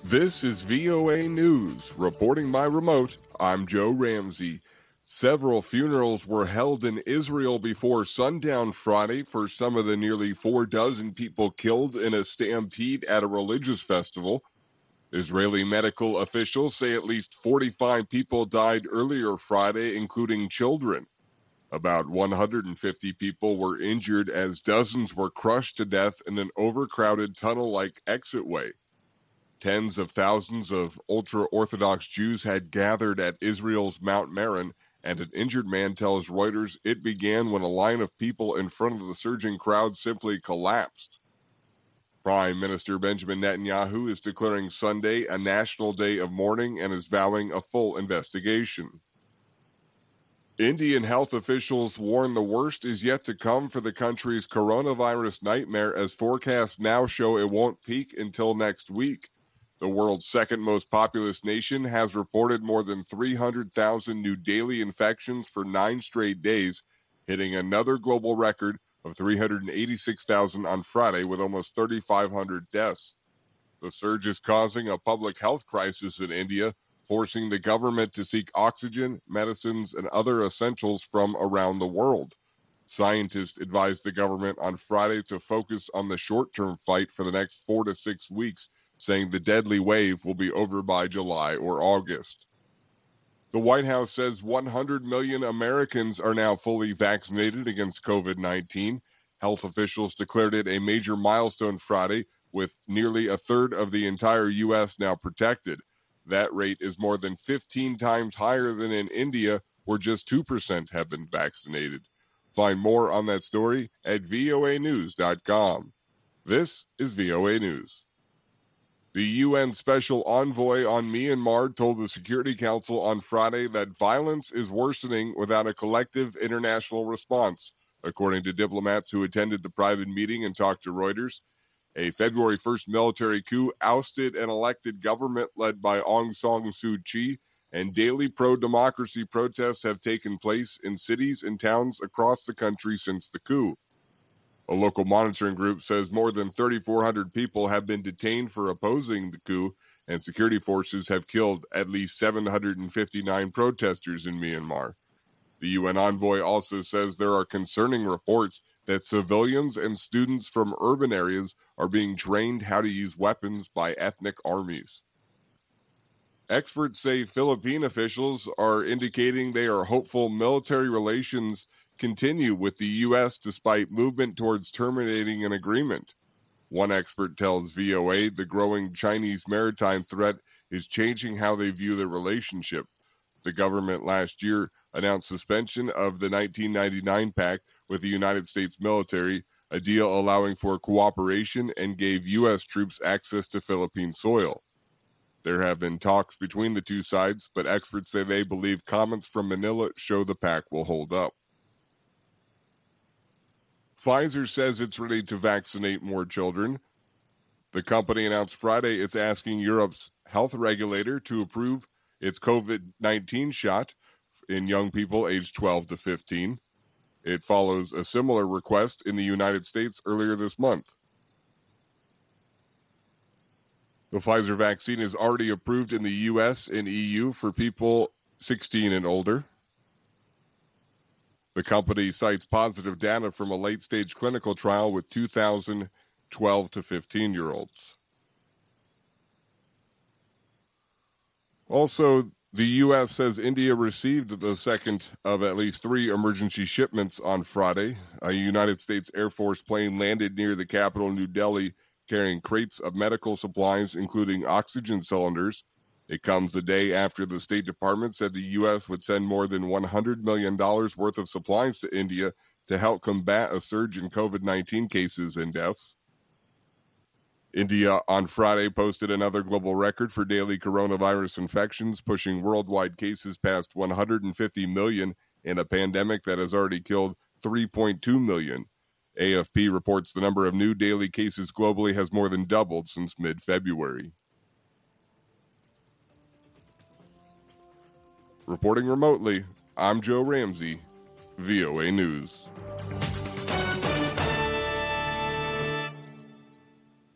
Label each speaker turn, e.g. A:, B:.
A: This is VOA News. Reporting by remote, I'm Joe Ramsey. Several funerals were held in Israel before sundown Friday for some of the nearly 4 dozen people killed in a stampede at a religious festival. Israeli medical officials say at least 45 people died earlier Friday, including children. About 150 people were injured as dozens were crushed to death in an overcrowded tunnel-like exitway. Tens of thousands of ultra-Orthodox Jews had gathered at Israel's Mount Meron, and an injured man tells Reuters it began when a line of people in front of the surging crowd simply collapsed. Prime Minister Benjamin Netanyahu is declaring Sunday a national day of mourning and is vowing a full investigation. Indian health officials warn the worst is yet to come for the country's coronavirus nightmare, as forecasts now show it won't peak until next week. The world's second most populous nation has reported more than 300,000 new daily infections for 9 straight days, hitting another global record of 386,000 on Friday with almost 3,500 deaths. The surge is causing a public health crisis in India, forcing the government to seek oxygen, medicines, and other essentials from around the world. Scientists advised the government on Friday to focus on the short-term fight for the next 4 to 6 weeks, saying the deadly wave will be over by July or August. The White House says 100 million Americans are now fully vaccinated against COVID-19. Health officials declared it a major milestone Friday, with nearly a third of the entire U.S. now protected. That rate is more than 15 times higher than in India, where just 2% have been vaccinated. Find more on that story at voanews.com. This is VOA News. The UN Special Envoy on Myanmar told the Security Council on Friday that violence is worsening without a collective international response, according to diplomats who attended the private meeting and talked to Reuters. A February 1st military coup ousted an elected government led by Aung San Suu Kyi, and daily pro-democracy protests have taken place in cities and towns across the country since the coup. A local monitoring group says more than 3,400 people have been detained for opposing the coup, and security forces have killed at least 759 protesters in Myanmar. The UN envoy also says there are concerning reports that civilians and students from urban areas are being trained how to use weapons by ethnic armies. Experts say Philippine officials are indicating they are hopeful military relations continue with the U.S. despite movement towards terminating an agreement. One expert tells VOA the growing Chinese maritime threat is changing how they view the relationship. The government last year announced suspension of the 1999 pact with the United States military, a deal allowing for cooperation and gave U.S. troops access to Philippine soil. There have been talks between the two sides, but experts say they believe comments from Manila show the pact will hold up. Pfizer says it's ready to vaccinate more children. The company announced Friday it's asking Europe's health regulator to approve its COVID-19 shot in young people aged 12 to 15. It follows a similar request in the United States earlier this month. The Pfizer vaccine is already approved in the U.S. and EU for people 16 and older. The company cites positive data from a late-stage clinical trial with 2,000 12 to 15-year-olds. Also, the U.S. says India received the second of at least 3 emergency shipments on Friday. A United States Air Force plane landed near the capital, New Delhi, carrying crates of medical supplies, including oxygen cylinders. It comes a day after the State Department said the U.S. would send more than $100 million worth of supplies to India to help combat a surge in COVID-19 cases and deaths. India on Friday posted another global record for daily coronavirus infections, pushing worldwide cases past 150 million in a pandemic that has already killed 3.2 million. AFP reports the number of new daily cases globally has more than doubled since mid-February. Reporting remotely, I'm Joe Ramsey, VOA News.